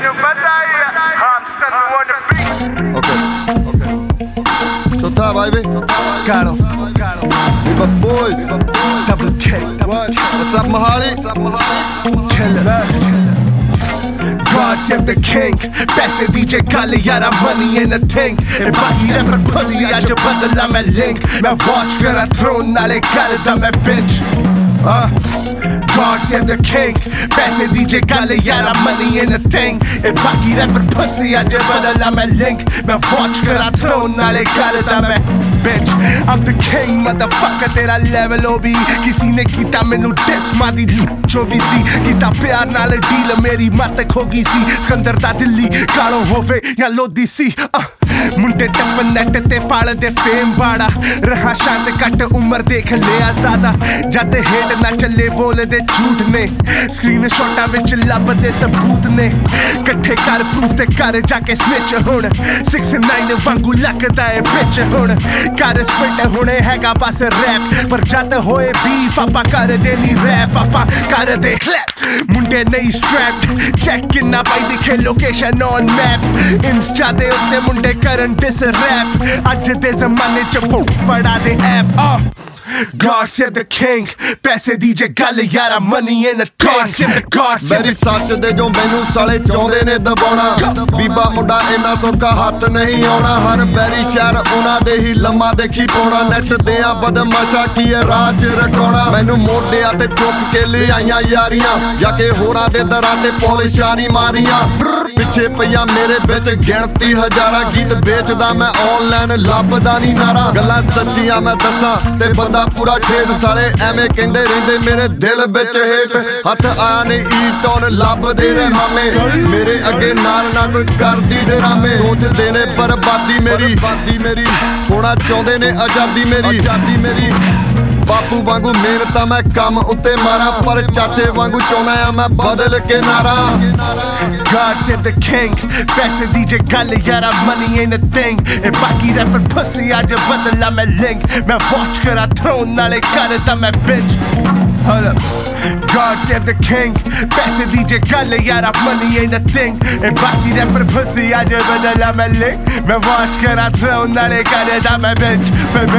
So top, baby. Got him. We my boys. Double K. What's up, Mahali? Killer. God save the king. पैसे दीजिए काले यारा money in a thing. बाकी rapper pussy आज बदला मैं link. मैं watch करा throne नाले करदा मैं bitch. God save the king. पैसे दीजिए काले यारा money in a thing. बाकी rapper pussy आज बदला मैं link. मैं watch करा throne नाले करदा मैं bitch. I'm the king motherfucker तेरा level OB. किसी ने कीता मैनू diss मादी 24 कीता प्यार नाल deal मेरी मत खोगी सी. सिकंदर दा दिल्ली कालो होवे या लोधी सी. मुंडे टप नेट ते पाल दे फेम बाड़ा. रहा शांत कट उम्र देख लिया ज्यादा. जद हेट ना चले बोल दे झूठ ने. स्क्रीन शॉटा विच लब दे सबूत ने. कट्ठे कर प्रूफ ते कर जाके स्निच हुण. 6ix9ine वांगू लगदा है बिच हुण. कर स्पिट हुणे हैगा बस रैप. पर जद होए बीफ आपा कर देनी रैप. आपा कर दे क्लैप. मुंडे नहीं स्ट्रैप्ड. चेक किन्ना पाई दिखे लोकेशन ऑन मैप. इंस्टा दे उत्ते मुंडे करन डिस रैप. अज दे जमाने च बड़ा दे app. God save the king. पैसे दीजे गल यारा money in a thing. God save the God save ਮੇਰੀ ਸੱਚ ਦੇ ਜੋ ਮੈਨੂੰ ਸਾਲੇ ਚਾਹੁੰਦੇ ਨੇ ਦਬਾਉਣਾ. ਬੀਬਾ ਮੁੰਡਾ ਇੰਨਾ ਸੌਖਾ ਹੱਥ ਨਹੀਂ ਆਉਣਾ. ਹਰ ਬੈਰੀ ਸ਼ਹਿਰ ਉਹਨਾਂ ਦੇ ਹੀ ਲੰਮਾ ਦੇਖੀ ਪਾਉਣਾ. ਨੈਟ ਦਿਆਂ ਬਦਮਾਸ਼ਾ ਕੀ ਰਾਜ ਰਖਾਉਣਾ. ਮੈਨੂੰ ਮੋਢਿਆਂ ਤੇ ਚੁੱਕ ਕੇ ਲੈ ਆਈਆਂ ਯਾਰੀਆਂ. ਜਾ ਕੇ ਹੋਰਾਂ ਦੇ ਦਰਾਂ ਤੇ ਪੋਲਿਸ਼ਾਂ ਨਹੀਂ ਮਾਰੀਆਂ. ਪਿੱਛੇ ਪਈਆਂ ਮੇਰੇ ਵਿੱਚ ਗਿਣਤੀ ਹਜ਼ਾਰਾਂ. ਗੀਤ ਵੇਚਦਾ ਮੈਂ ਆਨਲਾਈਨ ਲੱਭਦਾ ਨਹੀਂ ਨਾਰਾ. ਗੱਲਾਂ ਸੱਚੀਆਂ ਮੈਂ ਦੱਸਾਂ ਤੇ ਬੰਦਾ ਪੂਰਾ ਠੇਠ. ਸਾਲੇ ਐਵੇਂ ਕਹਿੰਦੇ ਰਹਿੰਦੇ ਮੇਰੇ ਦਿਲ ਵਿੱਚ ਹੇਠ. ਹੱਥ ਆਇਆ ਨੇ ਈਟੌਨ ਲੱਭਦੇ ਨੇ ਮਾਮੇ. ਮੇਰੇ ਅੱਗੇ ਨਾਲ ਨਾ ਕੋਈ ਕਰਦੀ ਡਰਾਮੇ. ਸੋਚਦੇ ਨੇ ਬਰਬਾਦੀ ਮੇਰੀ. ਥੋੜਾ ਚਾਹੁੰਦੇ ਨੇ ਆਜ਼ਾਦੀ ਮੇਰੀ. ਬਾਪੂ ਵਾਂਗੂ ਮਿਹਨਤਾਂ ਮੈਂ ਕੰਮ ਉੱਤੇ ਮਾਰਾਂ. ਪਰ ਚਾਚੇ ਵਾਂਗੂ ਚਾਹੁੰਦਾ ਆ ਮੈਂ ਬਦਲ ਕੇ ਨਾਰਾ. God save the king. पैसे दीजिए गल यारा money ain't a thing. बाकी rapper pussy आज बदला मैं link. मैं watch करा throne नाले करदा मैं bitch. Hold up. God save the king. पैसे दीजिए गल यारा money ain't a thing. बाकी rapper pussy आज बदला मैं link. मैं watch करा throne नाले करदा मैं bitch.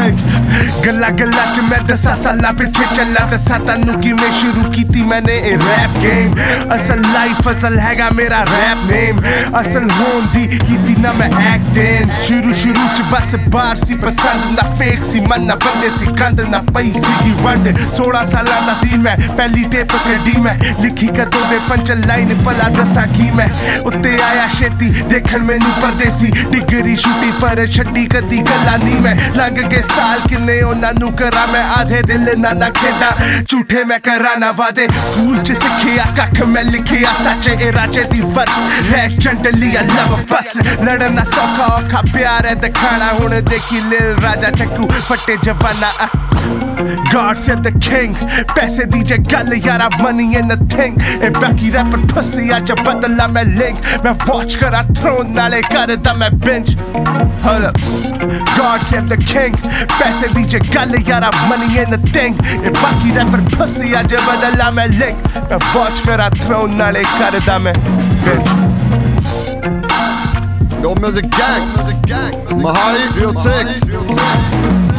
गल्ला च मैं 10 साला पिछे चला. 10 तानू किवें शुरू कीती मैंने ए rap game. असल life असल हैगा मेरा रैप नेम. असल होन दी कीती ना मैं एक्टिंग. शुरू च बस बार सी पसंद ना फेक सी. मन ना बंदे सी कंद ना पई सी की वंड. 16 साल दा सी मैं पहली टेप कड्डी मैं. लिखी कदों दे पंच लाइन भला दसा की मैं. उत्ते आया छेती देखन मैनू परदेसी. डिग्री छुट्टी पर छड्डी कदी गल्ला नी मैं. लग गए साल किन्ने उन्हां नू करा मैं. आधे दिल ना खेडा झूठे मैं करा ना वादे. स्कूल च सिखिया कख मैं लिखिया सच. ए राजे दी वर्स लेजेंड लिया लव बस. लड़ना सौखा औखा प्यार है दिखाना. हुण देखी लिल राजा चक्कू फटे जवाना. God save the king. पैसे दीजिए गल यारा money in a thing. बाकी rapper pussy आज बदला मैं link. मैं watch करा throne नाले करदा मैं binge. Hold up. God save the king. पैसे दीजिए गल यारा money in a thing. बाकी rapper pussy आज बदला मैं link. मैं watch करा throne नाले करदा मैं binge. Yo, Music Gang. Mahali, Real 6.